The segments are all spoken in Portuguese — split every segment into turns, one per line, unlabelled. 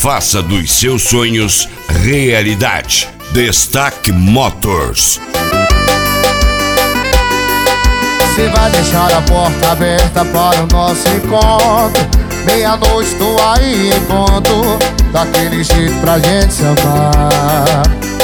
Faça dos seus sonhos realidade. Destaque Motors.
Você vai deixar a porta aberta para o nosso encontro. Meia-noite tô aí em ponto, daquele jeito pra gente se amar.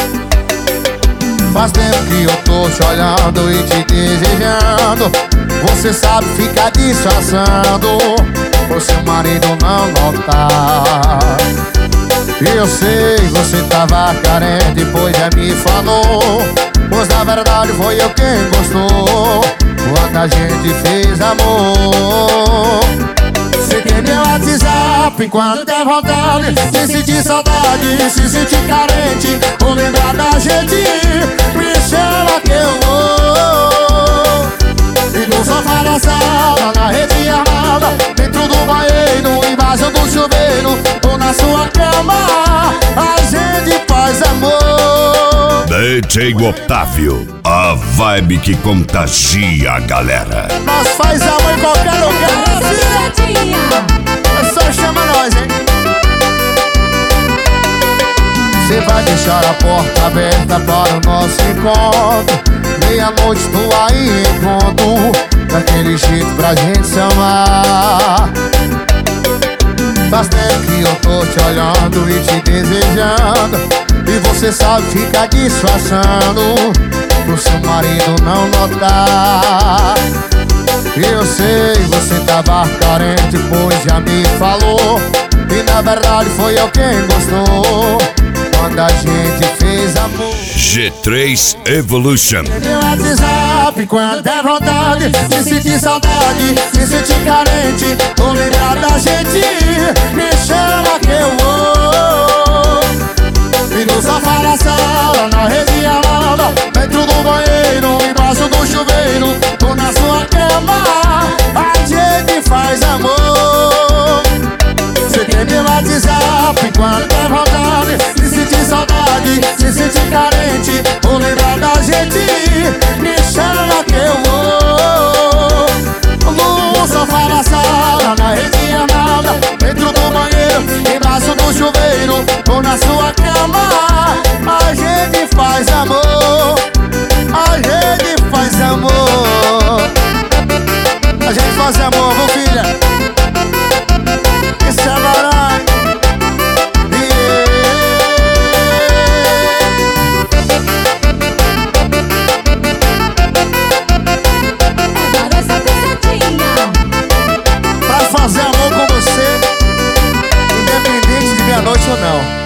Faz tempo que eu tô te olhando e te desejando. Você sabe ficar disfarçando, por seu marido não notar. Eu sei, você tava carente, pois já me falou. Pois na verdade foi eu quem gostou, quando a gente fez amor. Você tem meu WhatsApp quando der vontade, se sentir saudade, se sentir carente, ou lembrar da gente, me chama que eu vou. E no sofá da sala, na rede armada, dentro do banheiro, embaixo do chuveiro, ou na sua cama, a gente faz amor.
DJ Otávio, a vibe que contagia a galera.
Nós faz amor em qualquer lugar, é só chama nós, hein? Você vai deixar a porta aberta para o nosso encontro. Meia-noite tô aí em ponto, daquele jeito pra gente se amar. Faz tempo que eu tô te olhando e te desejando, e você sabe ficar disfarçando, pro seu marido não notar. Eu sei, você tava carente, pois já me falou. E na verdade foi eu quem gostou, quando a gente fez amor.
G3 Evolution.
Meu WhatsApp quando der vontade, se sentir saudade, se sentir carente, ou lembrar da gente, me chama que eu vou. E no sofá da sala, na rede armada, dentro do banheiro, embaixo do chuveiro, ou na sua cama, a gente faz amor. Você tem meu WhatsApp quando der vontade, se sentir saudade, se sentir carente, ou lembrar da gente, me chama que eu vou. No sofá da sala, na rede armada, dentro do banheiro, embaixo do chuveiro, ou na sua cama, a gente faz amor. A gente faz amor. A gente faz amor, viu, filha? Isso é barulho. Pra fazer amor com você, independente de meia-noite ou não.